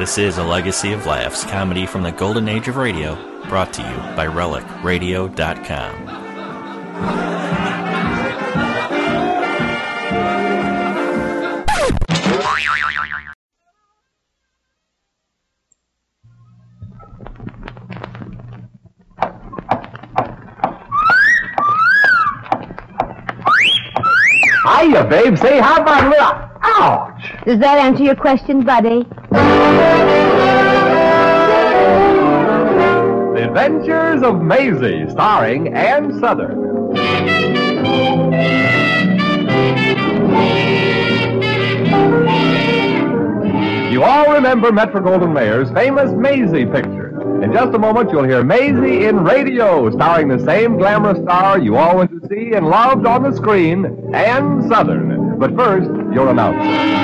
This is a legacy of laughs, comedy from the golden age of radio, brought to you by RelicRadio.com. Hiya, babe. Say, how about a little... Ouch! Does that answer your question, buddy? The Adventures of Maisie, starring Ann Sothern. You all remember Metro-Goldwyn-Mayer's famous Maisie picture. In just a moment, you'll hear Maisie in radio, starring the same glamorous star you all went to see and loved on the screen, Ann Sothern. But first, your announcer.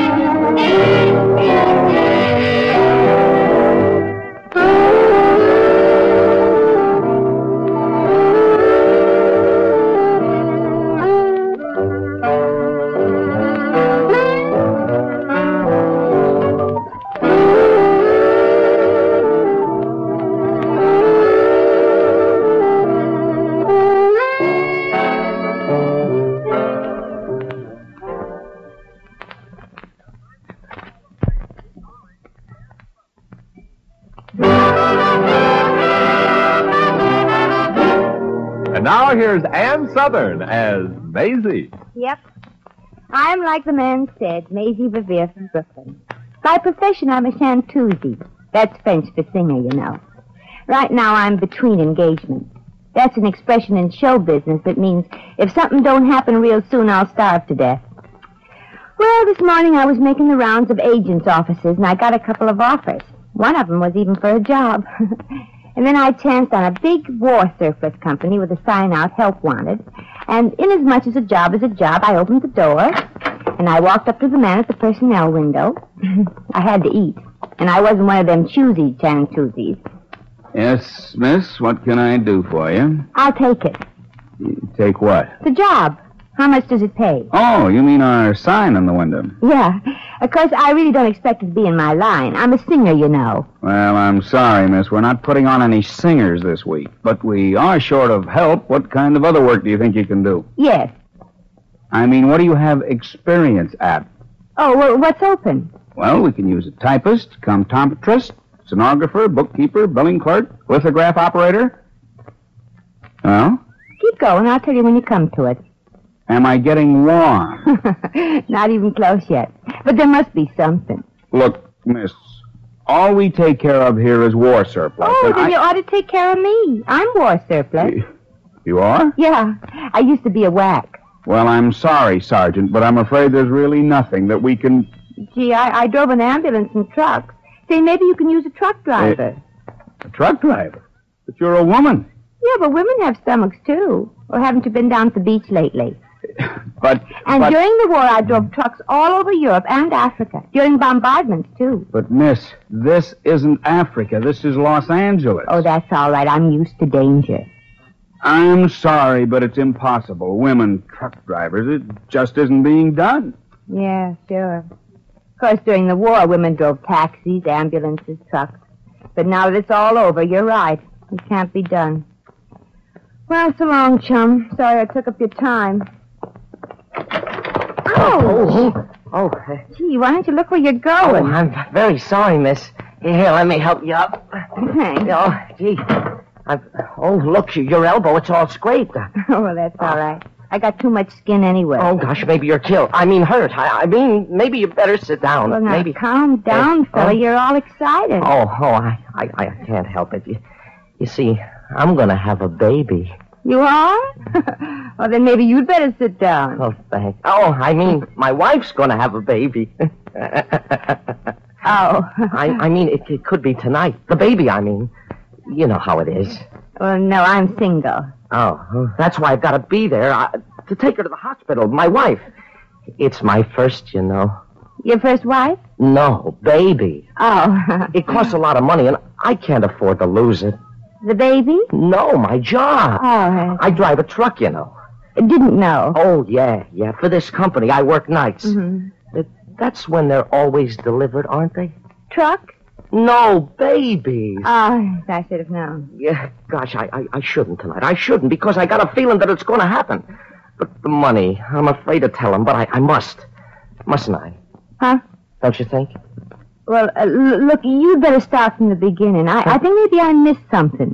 Now here's Ann Sothern as Maisie. Yep. I'm, like the man said, Maisie Revere from Brooklyn. By profession, I'm a chanteuse. That's French for singer, you know. Right now, I'm between engagements. That's an expression in show business that means if something don't happen real soon, I'll starve to death. Well, this morning I was making the rounds of agents' offices, and I got a couple of offers. One of them was even for a job. And then I chanced on a big war surplus company with a sign out, help wanted. And inasmuch as a job is a job, I opened the door, and I walked up to the man at the personnel window. I had to eat, and I wasn't one of them choosy chantoozies. Yes, miss, what can I do for you? I'll take it. Take what? The job. How much does it pay? Oh, you mean our sign on the window? Yeah. Of course, I really don't expect it to be in my line. I'm a singer, you know. Well, I'm sorry, miss. We're not putting on any singers this week. But we are short of help. What kind of other work do you think you can do? Yes. I mean, what do you have experience at? Oh, well, what's open? Well, we can use a typist, comptometrist, stenographer, bookkeeper, billing clerk, lithograph operator. Well? Keep going. I'll tell you when you come to it. Am I getting warm? Not even close yet. But there must be something. Look, miss, all we take care of here is war surplus. Oh, then you ought to take care of me. I'm war surplus. You are? Yeah. I used to be a whack. Well, I'm sorry, Sergeant, but I'm afraid there's really nothing that we can... Gee, I drove an ambulance and trucks. Say, maybe you can use a truck driver. A truck driver? But you're a woman. Yeah, but women have stomachs, too. Or haven't you been down to the beach lately? But during the war, I drove trucks all over Europe and Africa. During bombardments, too. But, miss, this isn't Africa. This is Los Angeles. Oh, that's all right. I'm used to danger. I'm sorry, but it's impossible. Women truck drivers, it just isn't being done. Yeah, sure. Of course, during the war, women drove taxis, ambulances, trucks. But now that it's all over, you're right. It can't be done. Well, so long, chum. Sorry I took up your time. Oh. Gee, why don't you look where you're going? Oh, I'm very sorry, miss. Here, let me help you up. Thanks. Oh, gee. Look, your elbow, it's all scraped. Oh, well, that's all right. I got too much skin anyway. Oh, gosh, maybe you're killed. I mean, hurt. I mean, maybe you better sit down. Well, now, maybe. Calm down, fella. You're all excited. I can't help it. You see, I'm going to have a baby. You are? Well, then maybe you'd better sit down. Oh, thanks. Oh, I mean, my wife's going to have a baby. Oh. I mean, it could be tonight. The baby, I mean. You know how it is. Well, no, I'm single. Oh, that's why I've got to be there to take her to the hospital. My wife. It's my first, you know. Your first wife? No, baby. Oh. It costs a lot of money, and I can't afford to lose it. The baby? No, my job. Oh. I drive a truck, you know. Didn't know. Oh, yeah. For this company, I work nights. Mm-hmm. That's when they're always delivered, aren't they? Truck? No babies. Oh, I should have known. Yeah, gosh, I shouldn't tonight. I shouldn't, because I got a feeling that it's going to happen. But the money, I'm afraid to tell him, but I must. Mustn't I? Huh? Don't you think? Well, look, you'd better start from the beginning. I think maybe I missed something.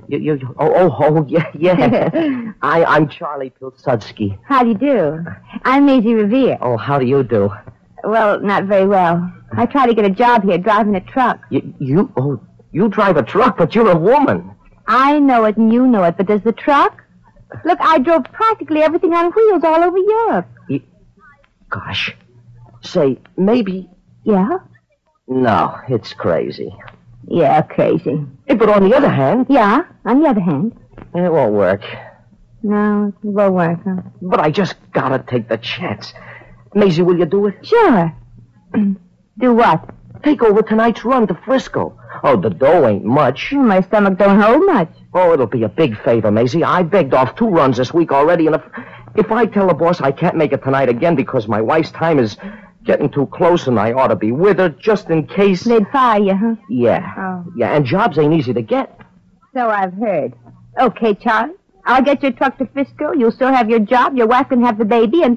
Yeah. I'm Charlie Pilsudski. How do you do? I'm Maisie Revere. Oh, how do you do? Well, not very well. I try to get a job here driving a truck. You drive a truck, but you're a woman. I know it and you know it, but does the truck? Look, I drove practically everything on wheels all over Europe. Gosh. Say, maybe... Yeah? No, it's crazy. Yeah, crazy. But on the other hand... Yeah, on the other hand... It won't work. No, it won't work, huh? But I just gotta take the chance. Maisie, will you do it? Sure. Do what? Take over tonight's run to Frisco. Oh, the dough ain't much. My stomach don't hold much. Oh, it'll be a big favor, Maisie. I begged off 2 runs this week already, and if I tell the boss I can't make it tonight again because my wife's time is getting too close and I ought to be with her just in case... They'd fire you, huh? Yeah. Oh. Yeah, and jobs ain't easy to get. So I've heard. Okay, Charlie. I'll get your truck to Frisco. You'll still have your job. Your wife can have the baby, and...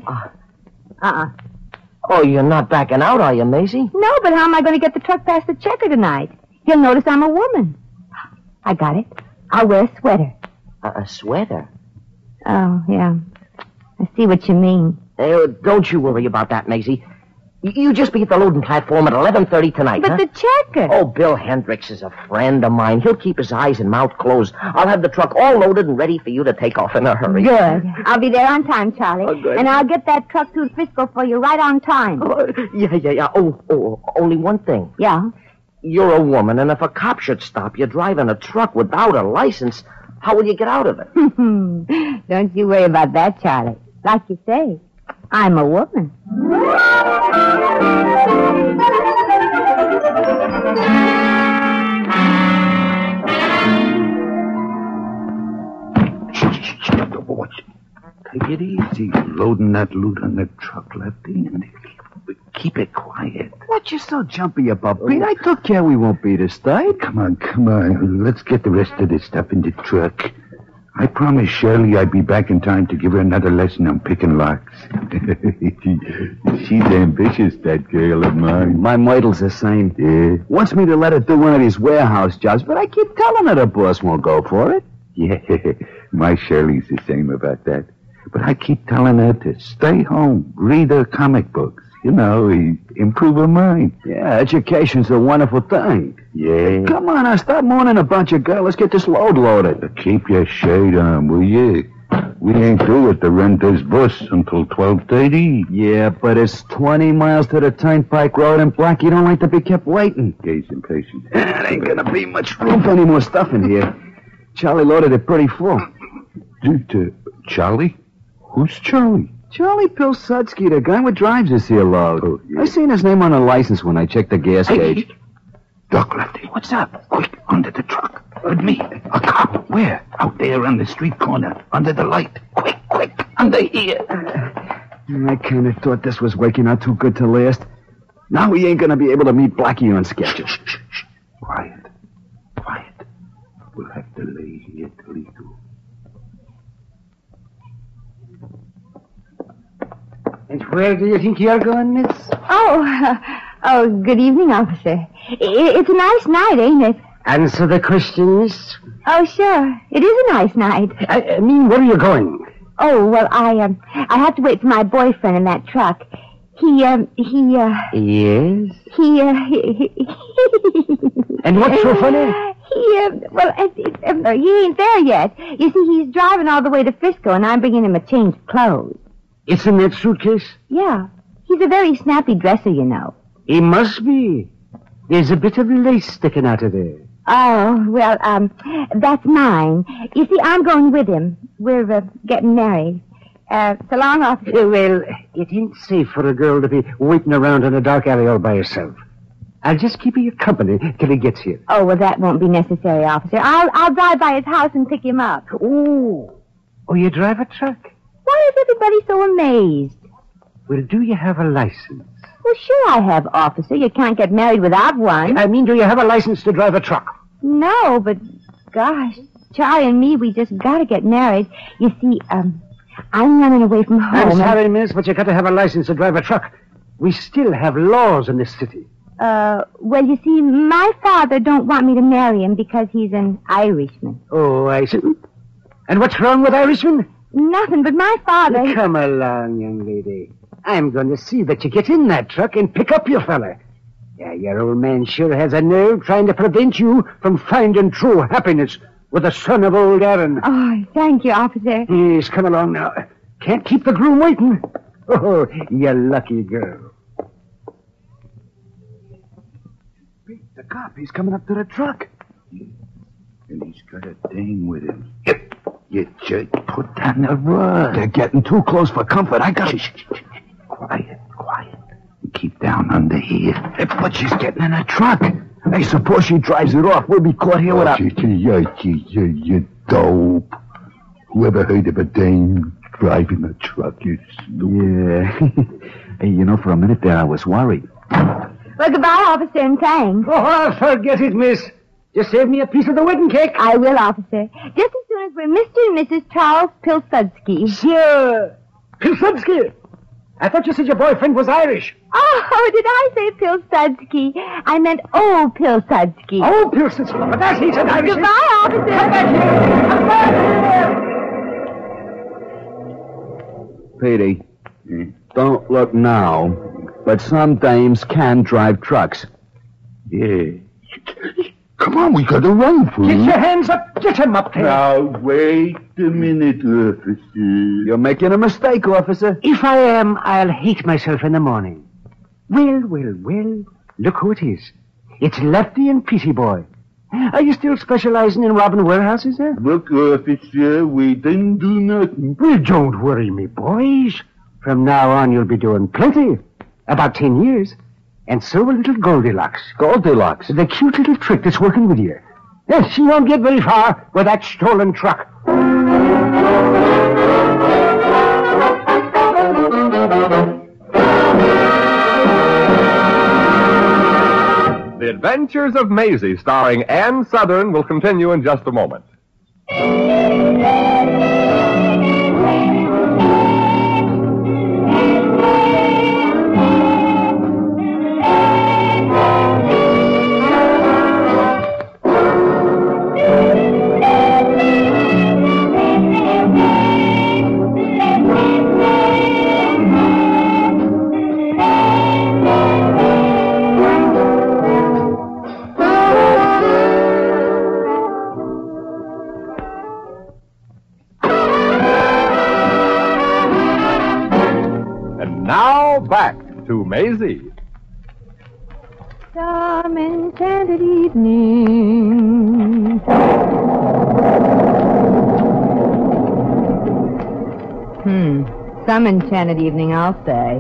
Oh, you're not backing out, are you, Maisie? No, but how am I going to get the truck past the checker tonight? He'll notice I'm a woman. I got it. I'll wear a sweater. A sweater? Oh, yeah. I see what you mean. Don't you worry about that, Maisie. You just be at the loading platform at 11:30 tonight, But the checker... Oh, Bill Hendricks is a friend of mine. He'll keep his eyes and mouth closed. I'll have the truck all loaded and ready for you to take off in a hurry. Good. I'll be there on time, Charlie. Oh, good. And I'll get that truck to Frisco for you right on time. Yeah. Oh, only one thing. Yeah? You're a woman, and if a cop should stop you driving a truck without a license, how will you get out of it? Don't you worry about that, Charlie. Like you say, I'm a woman. Take it easy. Loading that loot on the truck, Lefty, and keep it quiet. What you so jumpy about, Pete? I took care we won't be this night. Come on. Let's get the rest of this stuff in the truck. I promised Shirley I'd be back in time to give her another lesson on picking locks. She's ambitious, that girl of mine. My model's the same. Yeah? Wants me to let her do one of these warehouse jobs, but I keep telling her the boss won't go for it. Yeah, my Shirley's the same about that. But I keep telling her to stay home, read her comic books. You know, improve her mind. Yeah, education's a wonderful thing. Yeah. Come on, now, stop moaning about your girl. Let's get this load loaded. Keep your shade on, will you? We ain't through with the renter's bus until 12:30. Yeah, but it's 20 miles to the Turnpike Road, and Blackie don't like to be kept waiting. Gaze impatient. There ain't gonna be much room for any more stuff in here. Charlie loaded it pretty full. Charlie? Who's Charlie? Charlie Pilsudski, the guy what drives this here load. Oh, yeah. I seen his name on the license when I checked the gas gauge. Duck, Lefty, what's up? Quick, under the truck. With me. A cop. Where? Out there on the street corner. Under the light. Quick, under here. I kind of thought this was working out too good to last. Now we ain't gonna be able to meet Blackie on schedule. Shh. Quiet. We'll have to lay here till he goes. And where do you think you're going, miss? Oh, good evening, officer. It's a nice night, ain't it? Answer the question, miss. Oh, sure. It is a nice night. I mean, where are you going? Oh, well, I have to wait for my boyfriend in that truck. Yes? And what's so funny? He ain't there yet. You see, he's driving all the way to Frisco, and I'm bringing him a change of clothes. It's in that suitcase? Yeah. He's a very snappy dresser, you know. He must be. There's a bit of lace sticking out of there. Oh, well, that's mine. You see, I'm going with him. We're getting married. So long, officer. Well, it ain't safe for a girl to be waiting around in a dark alley all by herself. I'll just keep you company till he gets here. Oh, well, that won't be necessary, officer. I'll drive by his house and pick him up. Oh, you drive a truck? Why is everybody so amazed? Well, do you have a license? Well, sure I have, officer. You can't get married without one. I mean, do you have a license to drive a truck? No, but, gosh, Charlie and me, we just got to get married. You see, I'm running away from home. I'm sorry, miss, but you got to have a license to drive a truck. We still have laws in this city. Well, you see, my father don't want me to marry him because he's an Irishman. Oh, I see. And what's wrong with Irishmen? Nothing, but my father... Come along, young lady. I'm going to see that you get in that truck and pick up your fella. Yeah, your old man sure has a nerve trying to prevent you from finding true happiness with the son of old Aaron. Oh, thank you, officer. Yes, come along now. Can't keep the groom waiting. Oh, you lucky girl. The cop, he's coming up to the truck. And he's got a dame with him. You just put down the rug. They're getting too close for comfort. I got... Quiet. Keep down under here. But she's getting in a truck. Hey, suppose she drives it off. We'll be caught here without... You dope. Whoever heard of a dame driving a truck is stupid. Yeah. Hey, you know, for a minute there I was worried. Well, goodbye, officer, and thanks. Oh, forget it, miss. Just save me a piece of the wedding cake. I will, officer. Just as soon as we're Mr. and Mrs. Charles Pilsudski. Sir, Pilsudski. I thought you said your boyfriend was Irish. Oh, did I say Pilsudski? I meant old Pilsudski. Oh, Pilsudski. But that's he said Irish. Goodbye, officer. Come back here. Come back here. Petey, don't look now, but some dames can drive trucks. Yeah. Come on, we gotta run, fool. Get your hands up. Get him up there. Now, wait a minute, officer. You're making a mistake, officer. If I am, I'll hate myself in the morning. Well. Look who it is. It's Lefty and Petey Boy. Are you still specializing in robbing warehouses, eh? Look, officer, we didn't do nothing. Well, don't worry me, boys. From now on, you'll be doing plenty. About 10 years. And so will little Goldilocks. Goldilocks? The cute little trick that's working with you. Yes, she won't get very far with that stolen truck. The Adventures of Maisie, starring Ann Southern, will continue in just a moment. Now back to Maisie. Some enchanted evening. Some enchanted evening, I'll say.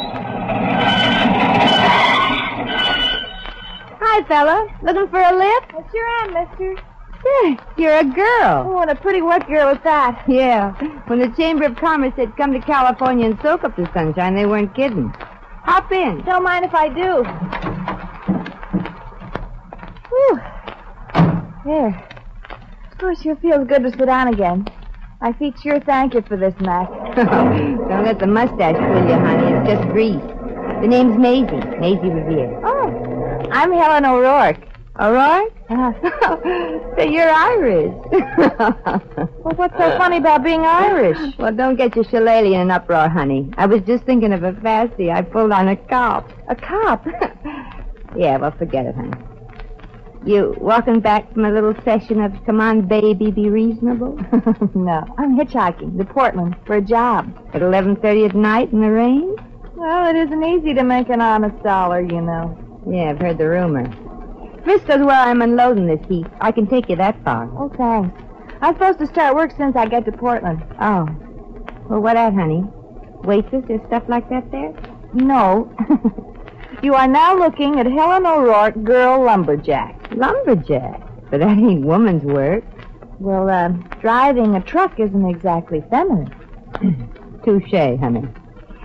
Hi, fella. Looking for a lift? I sure am, mister. You're a girl. Oh, and a pretty wet girl at that. Yeah. When the Chamber of Commerce said come to California and soak up the sunshine, they weren't kidding. Hop in. Don't mind if I do. Whew. There. Oh, sure feels good to sit down again. My feet sure thank you for this, Mac. Don't let the mustache fool you, honey. It's just grease. The name's Maisie. Maisie Revere. Oh, I'm Helen O'Rourke. O'Rourke? So you're Irish. Well, what's so funny about being Irish? Well, don't get your shillelagh in an uproar, honey. I was just thinking of a fasty I pulled on a cop. A cop? Yeah, well, forget it, honey. You walking back from a little session of Come On, Baby, Be Reasonable? No, I'm hitchhiking to Portland for a job. At 11:30 at night in the rain? Well, it isn't easy to make an honest dollar, you know. Yeah, I've heard the rumor. Frisco's where I'm unloading this heap. I can take you that far. Oh, thanks. I'm supposed to start work since I get to Portland. Oh. Well, what at, honey? Waitress or stuff like that there? No. You are now looking at Helen O'Rourke, girl lumberjack. Lumberjack? But that ain't woman's work. Well, driving a truck isn't exactly feminine. Touche, honey.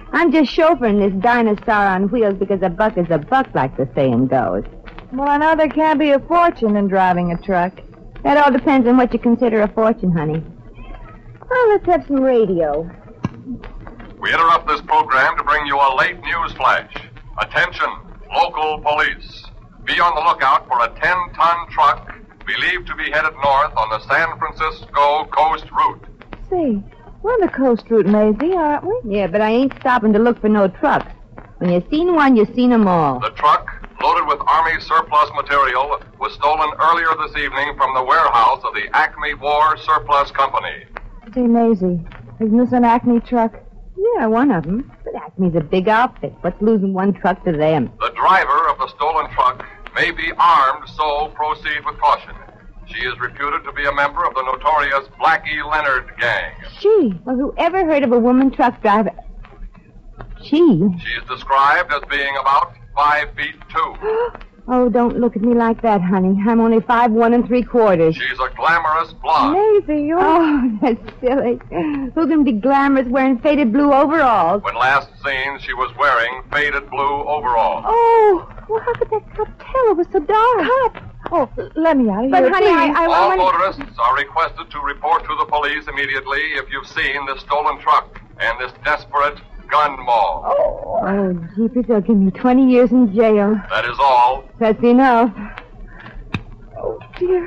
I'm just chauffeuring this dinosaur on wheels because a buck is a buck, like the saying goes. Well, I know there can be a fortune in driving a truck. That all depends on what you consider a fortune, honey. Well, let's have some radio. We interrupt this program to bring you a late news flash. Attention, local police. Be on the lookout for a 10-ton truck believed to be headed north on the San Francisco coast route. See, we're on the coast route, Maisie, aren't we? Yeah, but I ain't stopping to look for no trucks. When you seen one, you seen 'em all. The truck, loaded with Army surplus material, was stolen earlier this evening from the warehouse of the Acme War Surplus Company. Say, Maisie, isn't this an Acme truck? Yeah, one of 'em. But Acme's a big outfit. What's losing one truck to them? The driver of the stolen truck may be armed, so proceed with caution. She is reputed to be a member of the notorious Blackie Leonard gang. She? Well, who ever heard of a woman truck driver? She? She is described as being about 5'2". Oh, don't look at me like that, honey. I'm only 5'1 3/4. She's a glamorous blonde. Maisie, you're... Oh, that's silly. Who can be glamorous wearing faded blue overalls? When last seen, she was wearing faded blue overalls. Oh, well, how could that cop tell it was so dark? Cop! Oh, let me out of But, here, honey, please. All motorists are requested to report to the police immediately if you've seen this stolen truck and this desperate gun maul. Oh, jeepers, they'll give me 20 years in jail. That is all. That's enough. Oh, dear.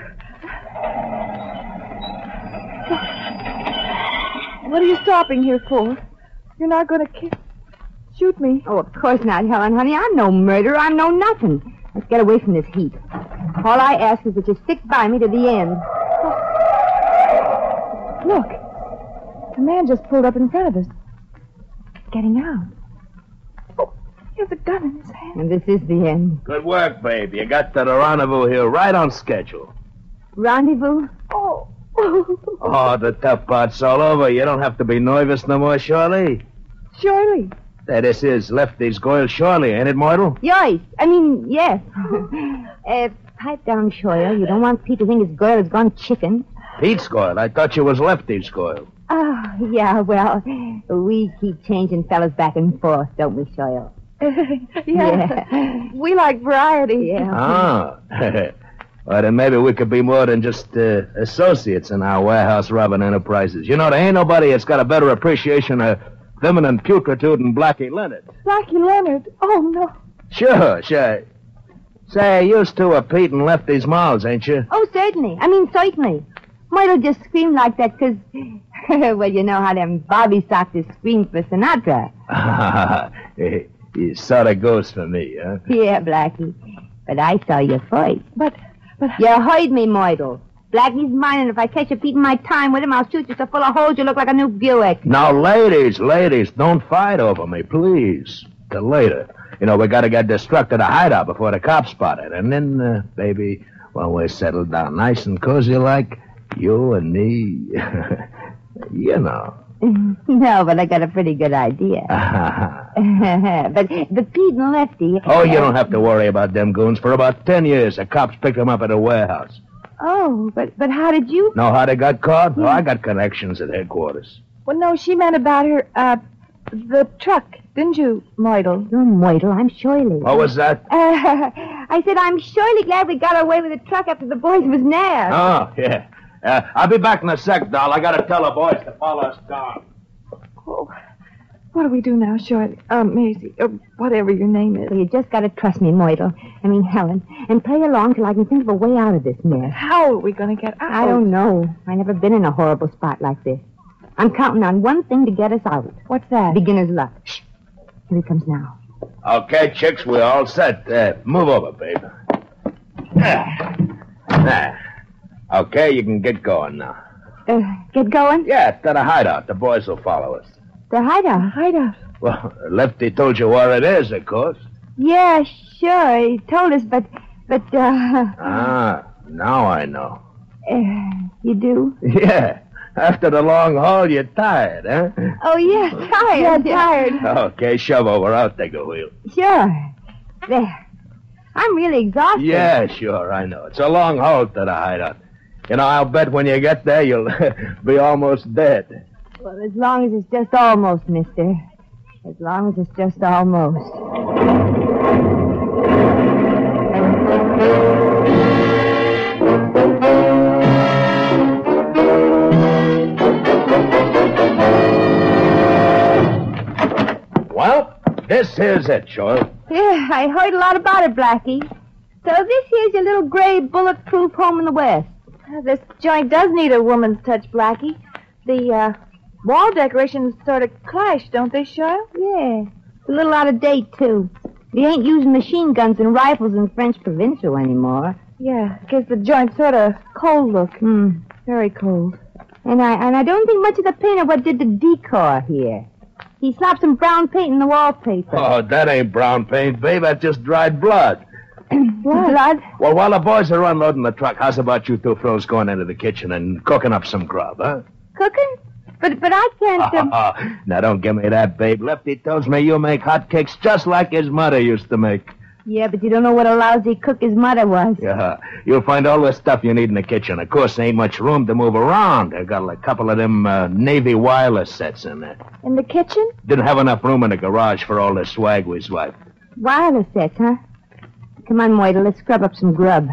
What are you stopping here for? You're not going to shoot me? Oh, of course not, Helen, honey. I'm no murderer. I'm no nothing. Let's get away from this heat. All I ask is that you stick by me to the end. Look. A man just pulled up in front of us. Getting out. Oh, he has a gun in his hand. And this is the end. Good work, babe. You got to the rendezvous here right on schedule. Rendezvous? Oh. Oh, the tough part's all over. You don't have to be nervous no more, Shirley. Shirley. This is Lefty's girl, Shirley, ain't it, Myrtle? Yes. Yes. Pipe down, Shoyle. You don't want Pete to think his girl has gone chicken. Pete's girl. I thought you was Lefty's girl. Oh, yeah, well, we keep changing fellas back and forth, don't we, Shoyle? Yeah. We like variety. Yeah. Ah. Well, then maybe we could be more than just associates in our warehouse robbing enterprises. You know, there ain't nobody that's got a better appreciation of feminine putretude than Blackie Leonard. Blackie Leonard? Oh, no. Sure. Say, you used to Pete and Lefty's mouths, ain't you? Oh, certainly. Certainly. Myrtle just screamed like that because, well, you know how them Bobby Soxers scream for Sinatra. It sort of goes for me, huh? Yeah, Blackie. But I saw you first. But... You heard me, Myrtle. Blackie's mine, and if I catch you beating my time with him, I'll shoot you so full of holes you look like a new Buick. Now, ladies, don't fight over me, please. Till later. You know, we gotta get this truck to the hideout before the cops spot it. And then, baby, when we're settled down nice and cozy like, you and me, you know. No, but I got a pretty good idea. But the Pete and Lefty... Oh, you don't have to worry about them goons. For about 10 years, the cops picked them up at a warehouse. Oh, but how did you... Know how they got caught? Oh, I got connections at headquarters. Well, no, she meant about her, the truck, didn't you, Myrtle? You're Myrtle. I'm Shirley. What was that? I said I'm surely glad we got away with the truck after the boys was nabbed. Oh, yeah. I'll be back in a sec, doll. I gotta tell the boys to follow us down. Oh, what do we do now, Shirley? Maisie, whatever your name is. Well, you just gotta trust me, Myrtle. Helen. And play along till I can think of a way out of this mess. How are we gonna get out? I don't know. I've never been in a horrible spot like this. I'm counting on one thing to get us out. What's that? Beginner's luck. Shh. Here he comes now. Okay, chicks, we're all set. Move over, babe. Okay, you can get going now. Get going? Yeah, to the hideout. The boys will follow us. The hideout? Hideout. Well, Lefty told you where it is, of course. Yeah, sure. He told us, but... Ah, now I know. You do? Yeah. After the long haul, you're tired, huh? Oh, yeah, tired. Yeah, tired. Okay, shove over. I'll take a wheel. Sure. There. I'm really exhausted. Yeah, sure, I know. It's a long haul to the hideout. You know, I'll bet when you get there, you'll be almost dead. Well, as long as it's just almost, mister. As long as it's just almost. Well, this here's it, Joel. Yeah, I heard a lot about it, Blackie. So this here's your little gray bulletproof home in the West. This joint does need a woman's touch, Blackie. The wall decorations sort of clash, don't they, Cheryl? Yeah. It's a little out of date, too. We ain't using machine guns and rifles in French Provincial anymore. Yeah, gives the joint sort of cold look. Very cold. And I don't think much of the painter what did the decor here. He slapped some brown paint in the wallpaper. Oh, that ain't brown paint, babe. That's just dried blood. Blood? Well, while the boys are unloading the truck, how's about you two fellows going into the kitchen and cooking up some grub, huh? Cooking? But I can't... Now, don't give me that, babe. Lefty tells me you make hotcakes just like his mother used to make. Yeah, but you don't know what a lousy cook his mother was. Yeah, you'll find all the stuff you need in the kitchen. Of course, there ain't much room to move around. I got a couple of them Navy wireless sets in there. In the kitchen? Didn't have enough room in the garage for all the swag we swiped. Wireless sets, huh? Come on, Moita, let's scrub up some grub.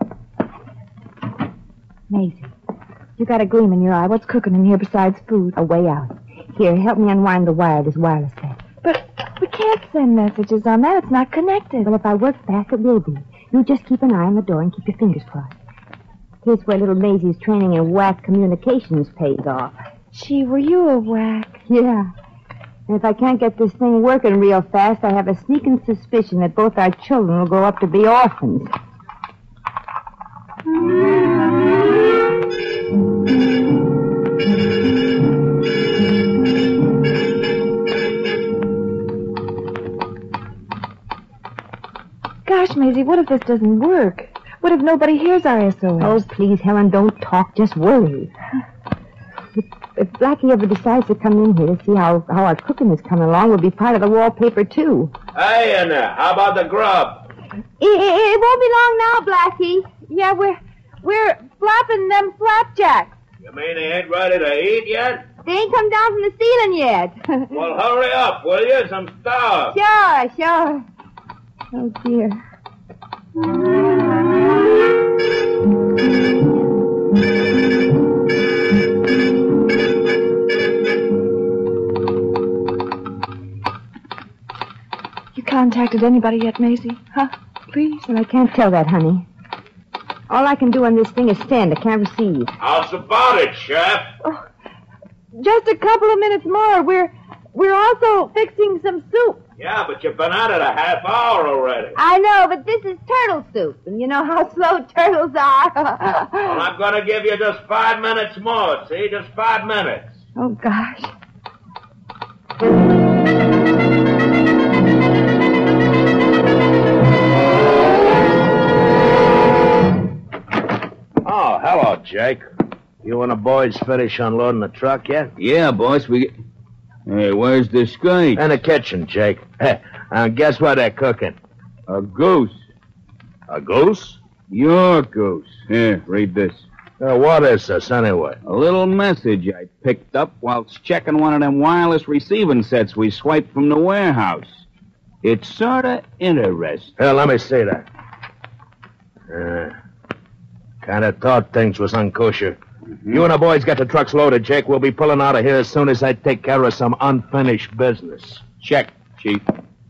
Maisie, you got a gleam in your eye. What's cooking in here besides food? A way out. Here, help me unwind the wire of this wireless set. But we can't send messages on that. It's not connected. Well, if I work fast, it will be. You just keep an eye on the door and keep your fingers crossed. Here's where little Maisie's training in whack communications pays off. Gee, were you a whack? Yeah. And if I can't get this thing working real fast, I have a sneaking suspicion that both our children will grow up to be orphans. Gosh, Maisie, what if this doesn't work? What if nobody hears our SOS? Oh, please, Helen, don't talk. Just worry. If Blackie ever decides to come in here to see how our cooking is coming along, we'll be part of the wallpaper, too. Hey, in there. How about the grub? It won't be long now, Blackie. Yeah, we're flopping them flapjacks. You mean they ain't ready to eat yet? They ain't come down from the ceiling yet. Well, hurry up, will you? I'm starved. Sure. Oh, dear. You contacted anybody yet, Maisie? Huh? Please? Well, I can't tell that, honey. All I can do on this thing is stand. I can't receive. How's about it, Chef? Oh, just a couple of minutes more. We're also fixing some soup. Yeah, but you've been at it a half hour already. I know, but this is turtle soup, and you know how slow turtles are. Well, I'm going to give you just 5 minutes more, see? Just 5 minutes. Oh, gosh. Oh, hello, Jake. You and the boys finish unloading the truck yet? Yeah, boss, Hey, where's the skate? In the kitchen, Jake. Hey, guess what they're cooking? A goose. A goose? Your goose. Here, read this. What is this, anyway? A little message I picked up whilst checking one of them wireless receiving sets we swiped from the warehouse. It's sort of interesting. Here, let me see that. Kind of thought things was unkosher. You and the boys get the trucks loaded, Jake. We'll be pulling out of here as soon as I take care of some unfinished business. Check, Chief.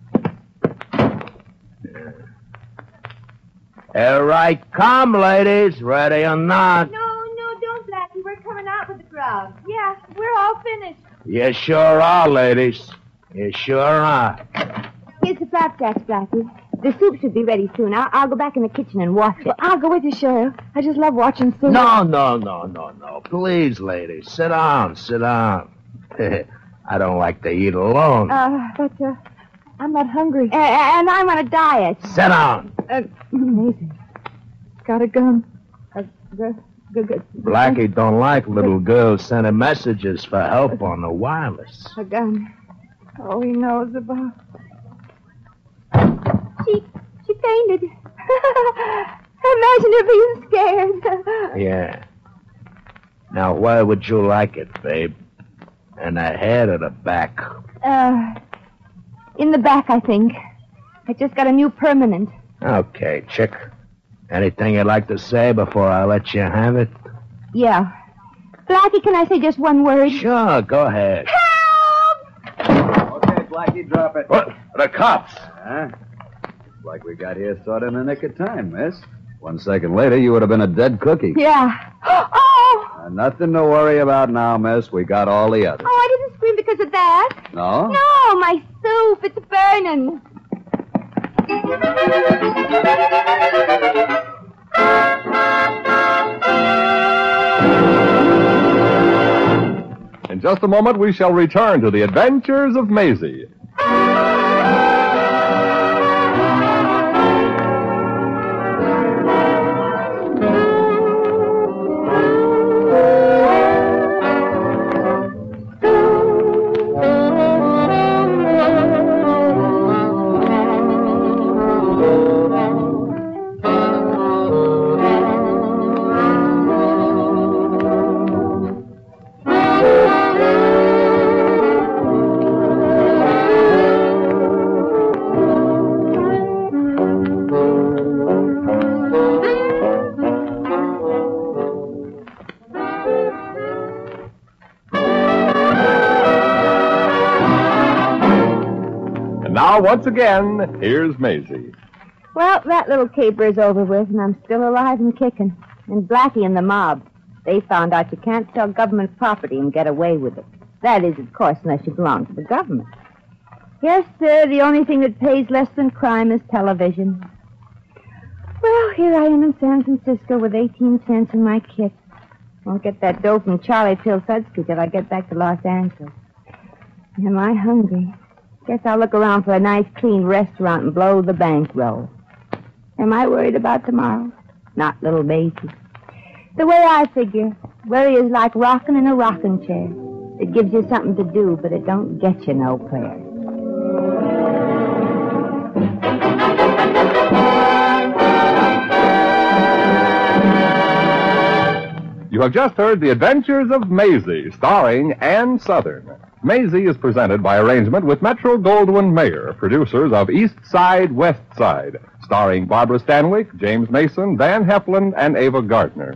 Here I come, ladies. Ready or not. No, don't, Blackie. We're coming out with the crowd. Yeah, we're all finished. You sure are, ladies. You sure are. Here's the flapjacks, Blackie. The soup should be ready soon. I'll go back in the kitchen and wash it. Well, I'll go with you, Cheryl. I just love watching soup. No. Please, ladies. Sit down. I don't like to eat alone. But I'm not hungry. And I'm on a diet. Sit down. Amazing. Got a gun. Good. Blackie don't like little girls sending messages for help on the wireless. A gun. All he knows about. She fainted. Imagine her being scared. Yeah. Now, where would you like it, babe? In the head or the back? In the back, I think. I just got a new permanent. Okay, chick. Anything you'd like to say before I let you have it? Yeah. Blackie, can I say just one word? Sure, go ahead. Okay, Blackie, drop it. What? The cops. Huh? Looks like we got here sort of in the nick of time, miss. 1 second later, you would have been a dead cookie. Yeah. Oh! Nothing to worry about now, miss. We got all the others. Oh, I didn't scream because of that. No? No, my soup. It's burning. In just a moment, we shall return to the adventures of Maisie. Now, once again, here's Maisie. Well, that little caper is over with, and I'm still alive and kicking. And Blackie and the mob, they found out you can't sell government property and get away with it. That is, of course, unless you belong to the government. Yes, sir, the only thing that pays less than crime is television. Well, here I am in San Francisco with 18 cents in my kit. Won't get that dough from Charlie Pilsudski till I get back to Los Angeles. Am I hungry? Guess I'll look around for a nice, clean restaurant and blow the bankroll. Am I worried about tomorrow? Not little Maisie. The way I figure, worry is like rocking in a rocking chair. It gives you something to do, but it don't get you nowhere. You have just heard The Adventures of Maisie, starring Ann Southern. Maisie is presented by arrangement with Metro-Goldwyn-Mayer, producers of East Side, West Side, starring Barbara Stanwyck, James Mason, Van Heflin, and Ava Gardner.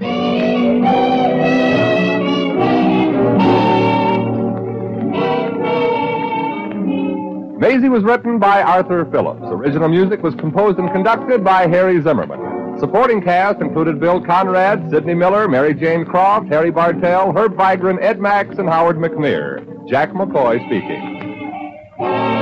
Maisie was written by Arthur Phillips. Original music was composed and conducted by Harry Zimmerman. Supporting cast included Bill Conrad, Sidney Miller, Mary Jane Croft, Harry Bartell, Herb Vigran, Ed Max, and Howard McNear. Jack McCoy speaking.